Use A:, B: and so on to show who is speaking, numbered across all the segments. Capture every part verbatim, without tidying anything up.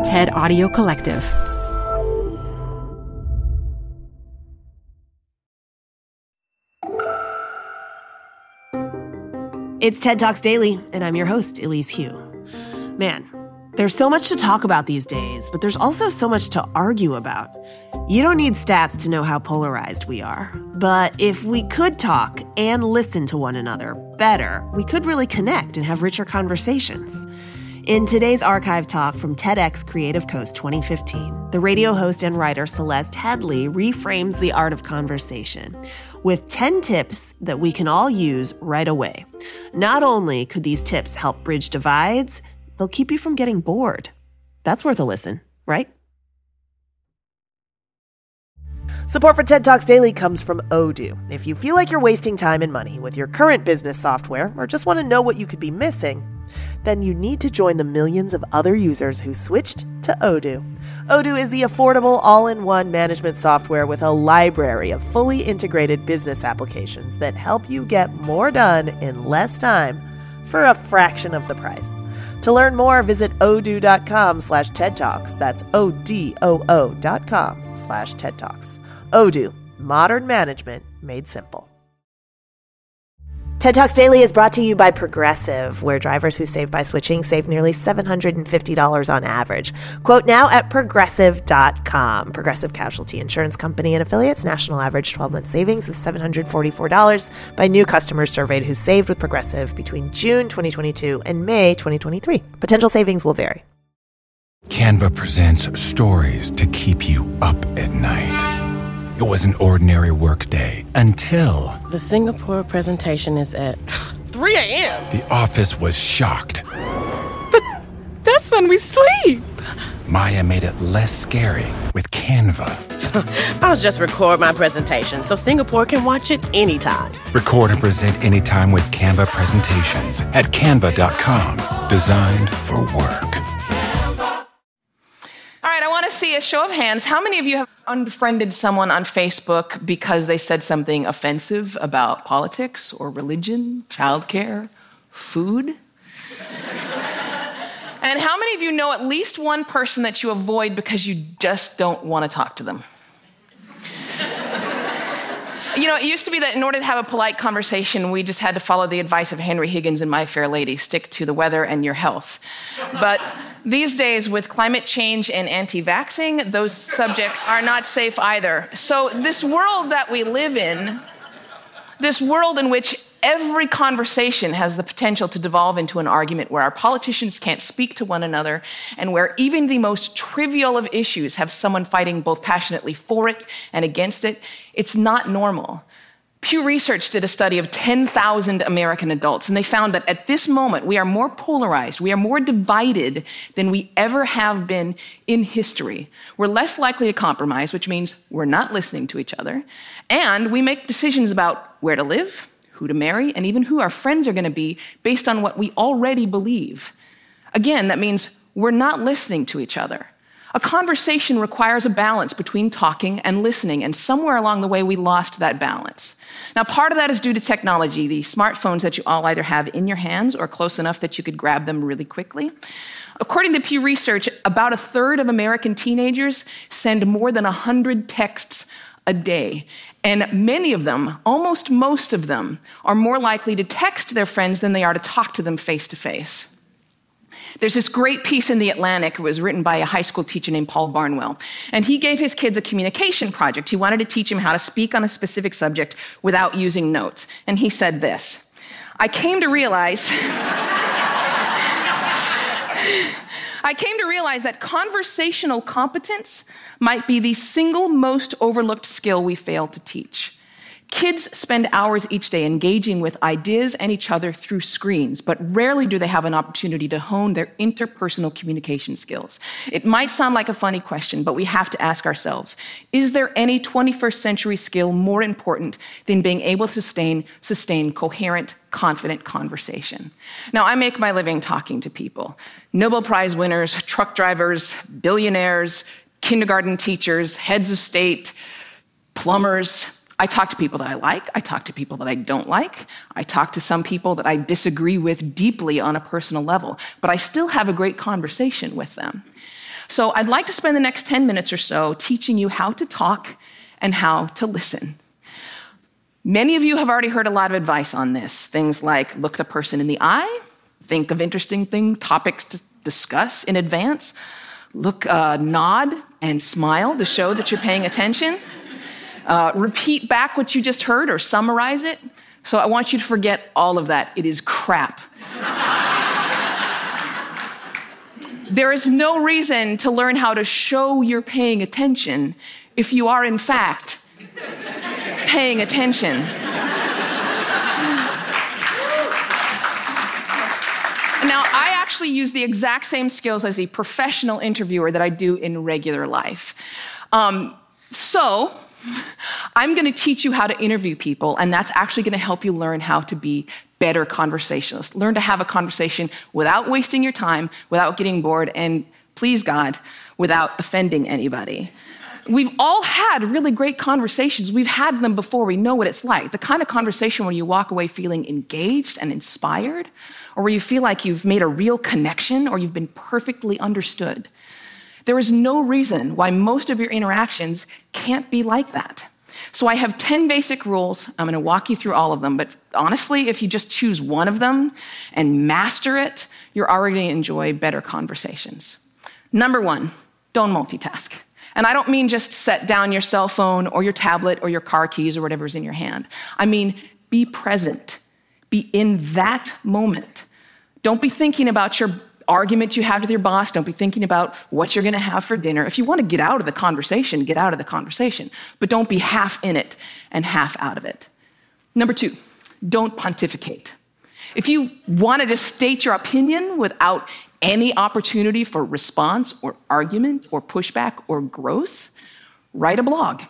A: TED Audio Collective.
B: It's TED Talks Daily, and I'm your host, Elise Hu. Man, there's so much to talk about these days, but there's also so much to argue about. You don't need stats to know how polarized we are. But if we could talk and listen to one another better, we could really connect and have richer conversations. In today's archive talk from TEDx Creative Coast twenty fifteen, the radio host and writer Celeste Headlee reframes the art of conversation with ten tips that we can all use right away. Not only could these tips help bridge divides, they'll keep you from getting bored. That's worth a listen, right? Support for TED Talks Daily comes from Odoo. If you feel like you're wasting time and money with your current business software or just want to know what you could be missing, then you need to join the millions of other users who switched to Odoo. Odoo is the affordable all-in-one management software with a library of fully integrated business applications that help you get more done in less time for a fraction of the price. To learn more, visit odoo.com slash TED Talks. That's O-D-O-O dot com slash TED Talks. Odoo, modern management made simple. TED Talks Daily is brought to you by Progressive, where drivers who save by switching save nearly seven hundred fifty dollars on average. Quote now at progressive dot com. Progressive Casualty Insurance Company and affiliates. National average twelve-month savings of seven hundred forty-four dollars by new customers surveyed who saved with Progressive between June twenty twenty-two and May twenty twenty-three. Potential savings will vary.
C: Canva presents stories to keep you up at night. It was an ordinary work day until...
D: The Singapore presentation is at three a.m.
C: The office was shocked.
D: But that's when we sleep.
C: Maya made it less scary with Canva.
D: I'll just record my presentation so Singapore can watch it anytime.
C: Record and present anytime with Canva presentations at canva dot com. Designed for work.
E: All right, I want to see a show of hands. How many of you have unfriended someone on Facebook because they said something offensive about politics or religion, childcare, food? And how many of you know at least one person that you avoid because you just don't want to talk to them? You know, it used to be that in order to have a polite conversation, we just had to follow the advice of Henry Higgins in My Fair Lady, stick to the weather and your health. But these days, with climate change and anti-vaxxing, those subjects are not safe either. So this world that we live in, this world in which every conversation has the potential to devolve into an argument where our politicians can't speak to one another and where even the most trivial of issues have someone fighting both passionately for it and against it, it's not normal. Pew Research did a study of ten thousand American adults, and they found that at this moment, we are more polarized, we are more divided than we ever have been in history. We're less likely to compromise, which means we're not listening to each other, and we make decisions about where to live, who to marry, and even who our friends are going to be based on what we already believe. Again, that means we're not listening to each other. A conversation requires a balance between talking and listening, and somewhere along the way, we lost that balance. Now, part of that is due to technology, the smartphones that you all either have in your hands or close enough that you could grab them really quickly. According to Pew Research, about a third of American teenagers send more than one hundred texts a day. And many of them, almost most of them, are more likely to text their friends than they are to talk to them face to face. There's this great piece in The Atlantic. It was written by a high school teacher named Paul Barnwell. And he gave his kids a communication project. He wanted to teach them how to speak on a specific subject without using notes. And he said this: I came to realize... I came to realize that conversational competence might be the single most overlooked skill we fail to teach. Kids spend hours each day engaging with ideas and each other through screens, but rarely do they have an opportunity to hone their interpersonal communication skills. It might sound like a funny question, but we have to ask ourselves, is there any twenty-first century skill more important than being able to sustain, sustain coherent, confident conversation? Now, I make my living talking to people. Nobel Prize winners, truck drivers, billionaires, kindergarten teachers, heads of state, plumbers. I talk to people that I like. I talk to people that I don't like. I talk to some people that I disagree with deeply on a personal level, but I still have a great conversation with them. So I'd like to spend the next ten minutes or so teaching you how to talk and how to listen. Many of you have already heard a lot of advice on this. Things like look the person in the eye, think of interesting things, topics to discuss in advance, look, uh, nod and smile to show that you're paying attention, uh, repeat back what you just heard or summarize it. So I want you to forget all of that. It is crap. There is no reason to learn how to show you're paying attention if you are, in fact, paying attention. Now, I actually use the exact same skills as a professional interviewer that I do in regular life. Um, so, I'm going to teach you how to interview people, and that's actually going to help you learn how to be better conversationalists. Learn to have a conversation without wasting your time, without getting bored, and please God, without offending anybody. We've all had really great conversations. We've had them before. We know what it's like. The kind of conversation where you walk away feeling engaged and inspired, or where you feel like you've made a real connection or you've been perfectly understood. There is no reason why most of your interactions can't be like that. So I have ten basic rules. I'm going to walk you through all of them. But honestly, if you just choose one of them and master it, you're already going to enjoy better conversations. Number one, don't multitask. And I don't mean just set down your cell phone or your tablet or your car keys or whatever's in your hand. I mean, be present. Be in that moment. Don't be thinking about your argument you had with your boss. Don't be thinking about what you're going to have for dinner. If you want to get out of the conversation, get out of the conversation. But don't be half in it and half out of it. Number two, don't pontificate. If you wanted to state your opinion without any opportunity for response or argument or pushback or growth, write a blog.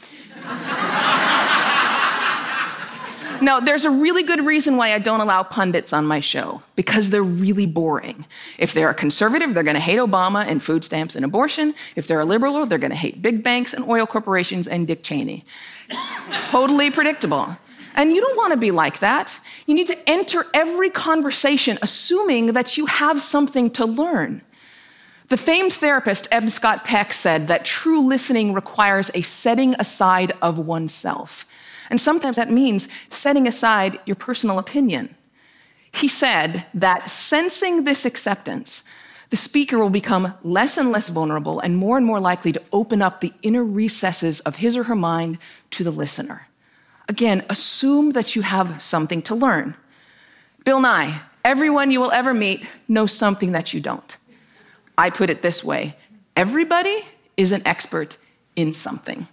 E: Now, there's a really good reason why I don't allow pundits on my show, because they're really boring. If they're a conservative, they're going to hate Obama and food stamps and abortion. If they're a liberal, they're going to hate big banks and oil corporations and Dick Cheney. Totally predictable. And you don't want to be like that. You need to enter every conversation assuming that you have something to learn. The famed therapist Eb Scott Peck said that true listening requires a setting aside of oneself. And sometimes that means setting aside your personal opinion. He said that sensing this acceptance, the speaker will become less and less vulnerable and more and more likely to open up the inner recesses of his or her mind to the listener. Again, assume that you have something to learn. Bill Nye, everyone you will ever meet knows something that you don't. I put it this way: everybody is an expert in something.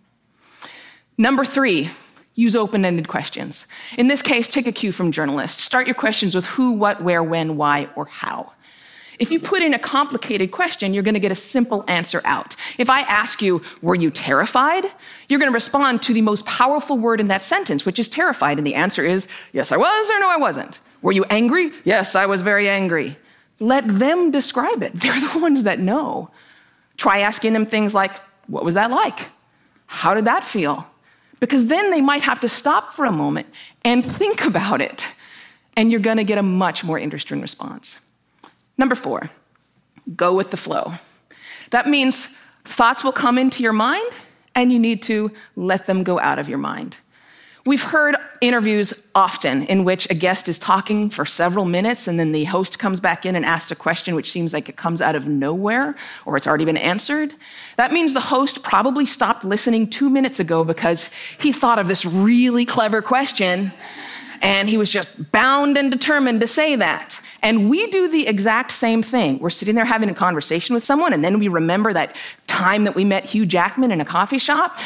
E: Number three, use open-ended questions. In this case, take a cue from journalists. Start your questions with who, what, where, when, why, or how. If you put in a complicated question, you're going to get a simple answer out. If I ask you, were you terrified? You're going to respond to the most powerful word in that sentence, which is terrified. And the answer is, yes, I was, or no, I wasn't. Were you angry? Yes, I was very angry. Let them describe it. They're the ones that know. Try asking them things like, what was that like? How did that feel? Because then they might have to stop for a moment and think about it. And you're going to get a much more interesting response. Number four, go with the flow. That means thoughts will come into your mind, and you need to let them go out of your mind. We've heard interviews often in which a guest is talking for several minutes, and then the host comes back in and asks a question which seems like it comes out of nowhere, or it's already been answered. That means the host probably stopped listening two minutes ago because he thought of this really clever question, and he was just bound and determined to say that. And we do the exact same thing. We're sitting there having a conversation with someone, and then we remember that time that we met Hugh Jackman in a coffee shop.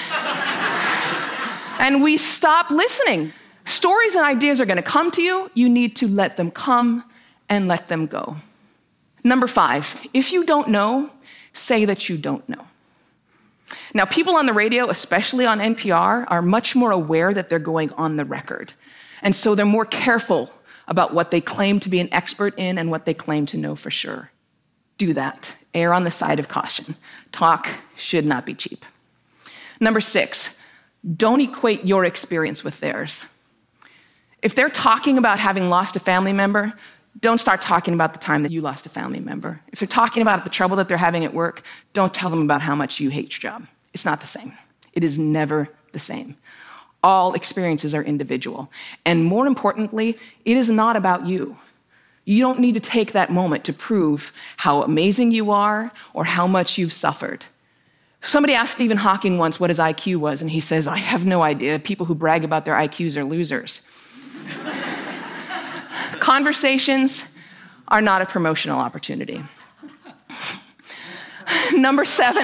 E: And we stop listening. Stories and ideas are going to come to you. You need to let them come and let them go. Number five, if you don't know, say that you don't know. Now, people on the radio, especially on N P R, are much more aware that they're going on the record. And so they're more careful about what they claim to be an expert in and what they claim to know for sure. Do that. Err on the side of caution. Talk should not be cheap. Number six, don't equate your experience with theirs. If they're talking about having lost a family member, Don't start talking about the time that you lost a family member. If they're talking about the trouble that they're having at work, don't tell them about how much you hate your job. It's not the same. It is never the same. All experiences are individual. And more importantly, it is not about you. You don't need to take that moment to prove how amazing you are or how much you've suffered. Somebody asked Stephen Hawking once what his I Q was, and he says, I have no idea. People who brag about their I Qs are losers. Conversations are not a promotional opportunity. Number seven,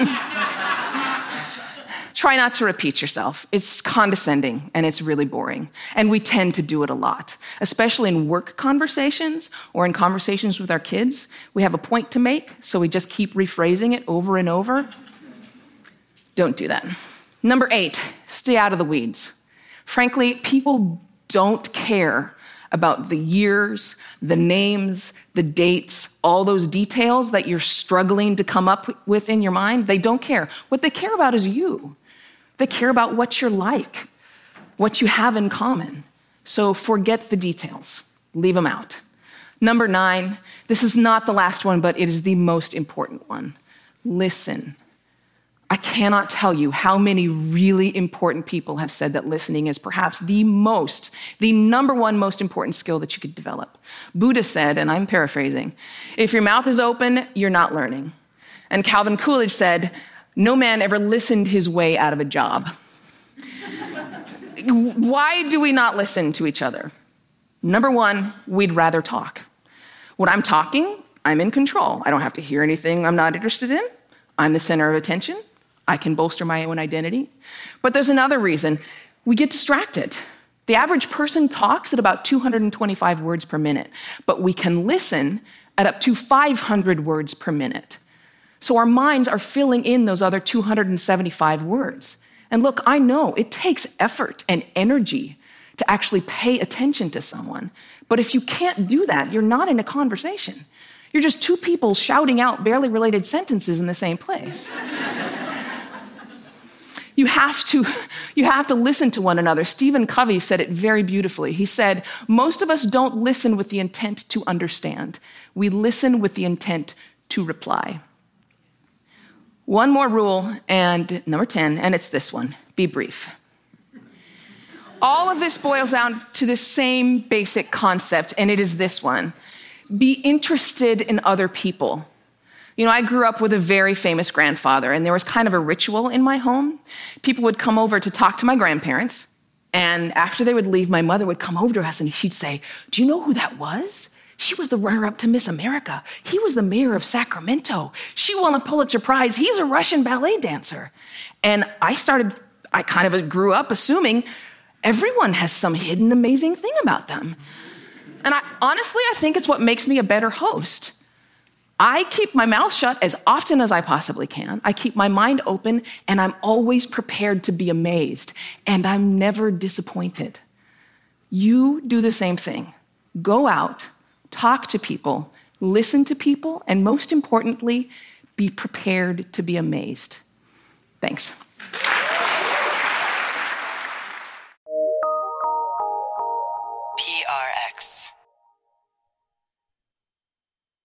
E: try not to repeat yourself. It's condescending and it's really boring. And we tend to do it a lot, especially in work conversations or in conversations with our kids. We have a point to make, so we just keep rephrasing it over and over. Don't do that. Number eight, stay out of the weeds. Frankly, people don't care about the years, the names, the dates, all those details that you're struggling to come up with in your mind. They don't care. What they care about is you. They care about what you're like, what you have in common. So forget the details. Leave them out. Number nine, this is not the last one, but it is the most important one. Listen. I cannot tell you how many really important people have said that listening is perhaps the most, the number one most important skill that you could develop. Buddha said, and I'm paraphrasing, if your mouth is open, you're not learning. And Calvin Coolidge said, no man ever listened his way out of a job. Why do we not listen to each other? Number one, we'd rather talk. When I'm talking, I'm in control. I don't have to hear anything I'm not interested in. I'm the center of attention. I can bolster my own identity. But there's another reason. We get distracted. The average person talks at about two hundred twenty-five words per minute, but we can listen at up to five hundred words per minute. So our minds are filling in those other two hundred seventy-five words. And look, I know it takes effort and energy to actually pay attention to someone. But if you can't do that, you're not in a conversation. You're just two people shouting out barely related sentences in the same place. You have to, you have to listen to one another. Stephen Covey said it very beautifully. He said, most of us don't listen with the intent to understand. We listen with the intent to reply. One more rule, and number ten, and it's this one, be brief. All of this boils down to the same basic concept, and it is this one. Be interested in other people. You know, I grew up with a very famous grandfather, and there was kind of a ritual in my home. People would come over to talk to my grandparents, and after they would leave, my mother would come over to us, and she'd say, do you know who that was? She was the runner-up to Miss America. He was the mayor of Sacramento. She won a Pulitzer Prize. He's a Russian ballet dancer. And I started, I kind of grew up assuming everyone has some hidden amazing thing about them. And I, honestly, I think it's what makes me a better host. I keep my mouth shut as often as I possibly can. I keep my mind open, and I'm always prepared to be amazed, and I'm never disappointed. You do the same thing. Go out, talk to people, listen to people, and most importantly, be prepared to be amazed. Thanks.